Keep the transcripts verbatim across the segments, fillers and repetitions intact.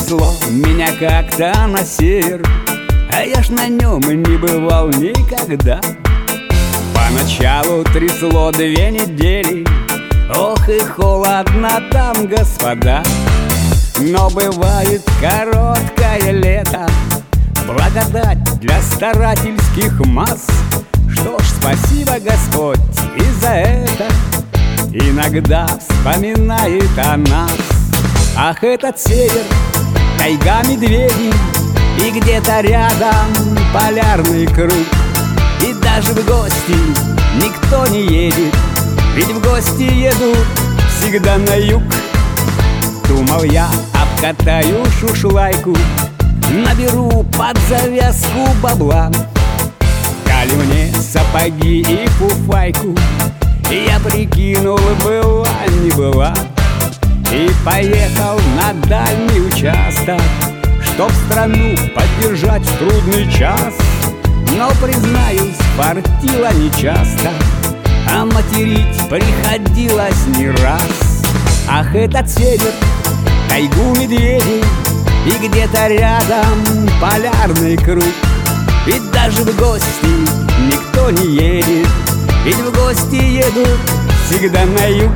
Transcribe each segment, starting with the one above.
занесло меня как-то на север, а я ж на нем не бывал никогда. Поначалу трясло две недели, ох и холодно там, господа. Но бывает короткое лето, благодать для старательских масс. Что ж, спасибо, Господь, и за это иногда вспоминает о нас. Ах, этот север, тайга медведей, и где-то рядом полярный круг. И даже в гости никто не едет, ведь в гости едут всегда на юг. Думал я, обкатаю шушлайку, наберу под завязку бабла. Дали мне сапоги и фуфайку, и я прикинул, была не была, и поехал на дальний участок, чтоб страну поддержать в трудный час. Но, признаюсь, фартило нечасто, а материть приходилось не раз. Ах, этот север, тайгу медведей, и где-то рядом полярный круг. Ведь даже в гости никто не едет, ведь в гости едут всегда на юг.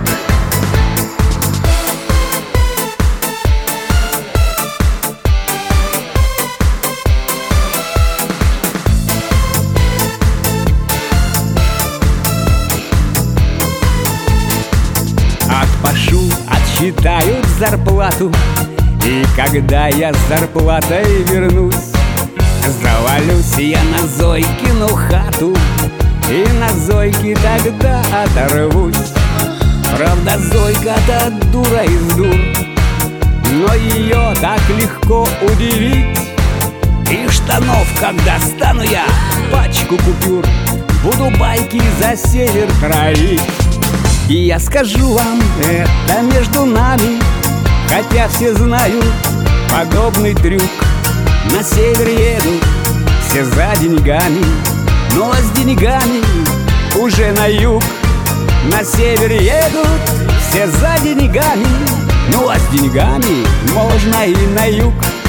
Отпашу, отсчитают зарплату, и когда я с зарплатой вернусь, завалюсь я на Зойкину хату, и на Зойке тогда оторвусь. Правда, Зойка-то дура из дур, но ее так легко удивить. И штанов, когда стану я пачку купюр, буду байки за север травить. И я скажу вам, это между нами, хотя все знают подобный трюк. На север едут все за деньгами, ну а с деньгами уже на юг. На север едут все за деньгами, ну а с деньгами можно и на юг.